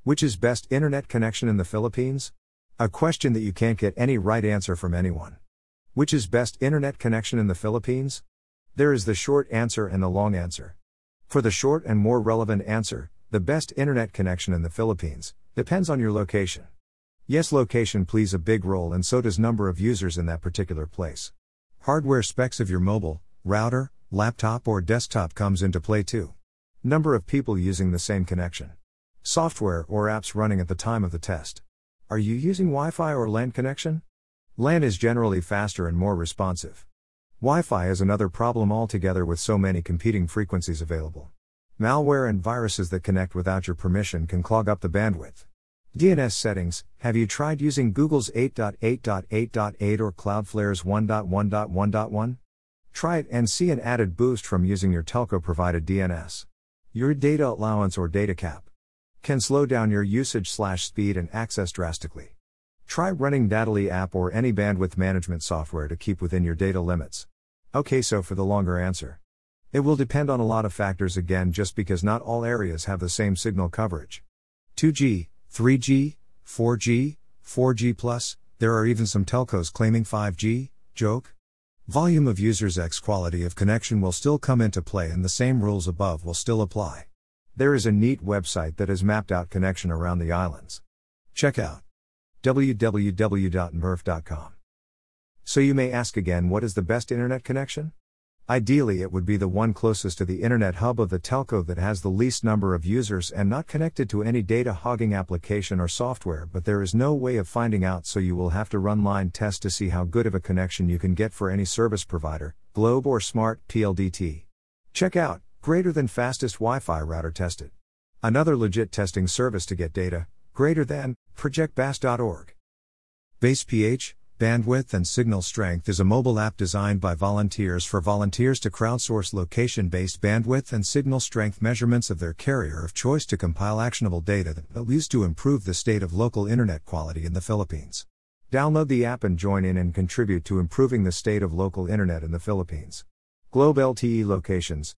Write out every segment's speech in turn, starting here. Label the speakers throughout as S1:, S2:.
S1: Which is best internet connection in the Philippines? A question that you can't get any right answer from anyone. Which is best internet connection in the Philippines? There is the short answer and the long answer. For the short and more relevant answer, the best internet connection in the Philippines depends on your location. Yes, location plays a big role, and so does number of users in that particular place. Hardware specs of your mobile, router, laptop or desktop comes into play too. Number of people using the same connection. Software or apps running at the time of the test. Are you using Wi-Fi or LAN connection? LAN is generally faster and more responsive. Wi-Fi is another problem altogether with so many competing frequencies available. Malware and viruses that connect without your permission can clog up the bandwidth. DNS settings. Have you tried using Google's 8.8.8.8 or Cloudflare's 1.1.1.1? Try it and see an added boost from using your telco provided DNS. Your data allowance or data cap can slow down your usage/speed and access drastically. Try running Datally app or any bandwidth management software to keep within your data limits. Okay, so for the longer answer. It will depend on a lot of factors again, just because not all areas have the same signal coverage. 2G, 3G, 4G, 4G+, there are even some telcos claiming 5G, joke? Volume of users x quality of connection will still come into play, and the same rules above will still apply. There is a neat website that has mapped out connection around the islands. Check out www.murf.com. So you may ask again, what is the best internet connection? Ideally it would be the one closest to the internet hub of the telco that has the least number of users and not connected to any data hogging application or software, but there is no way of finding out, so you will have to run line tests to see how good of a connection you can get for any service provider, Globe or Smart, PLDT. Check out greater than fastest Wi-Fi router tested. Another legit testing service to get data, greater than, projectbas.org. BasePH, Bandwidth and Signal Strength is a mobile app designed by volunteers for volunteers to crowdsource location-based bandwidth and signal strength measurements of their carrier of choice to compile actionable data that will use to improve the state of local internet quality in the Philippines. Download the app and join in and contribute to improving the state of local internet in the Philippines. Globe LTE locations,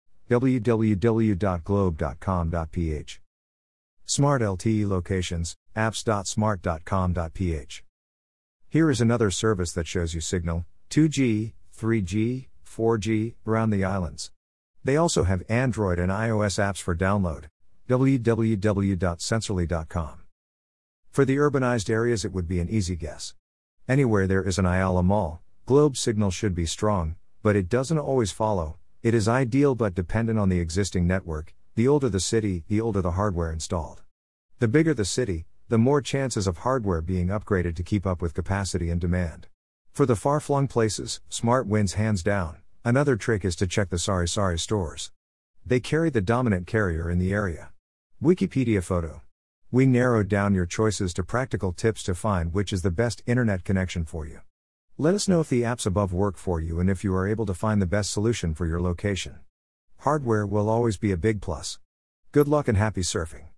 S1: www.globe.com.ph. Smart LTE locations, apps.smart.com.ph. Here is another service that shows you signal, 2G, 3G, 4G, around the islands. They also have Android and iOS apps for download, www.sensorly.com. For the urbanized areas it would be an easy guess. Anywhere there is an Ayala Mall, Globe signal should be strong, but it doesn't always follow. It is ideal but dependent on the existing network. The older the city, the older the hardware installed. The bigger the city, the more chances of hardware being upgraded to keep up with capacity and demand. For the far-flung places, Smart wins hands down. Another trick is to check the Sari stores. They carry the dominant carrier in the area. Wikipedia photo. We narrowed down your choices to practical tips to find which is the best internet connection for you. Let us know if the apps above work for you and if you are able to find the best solution for your location. Hardware will always be a big plus. Good luck and happy surfing.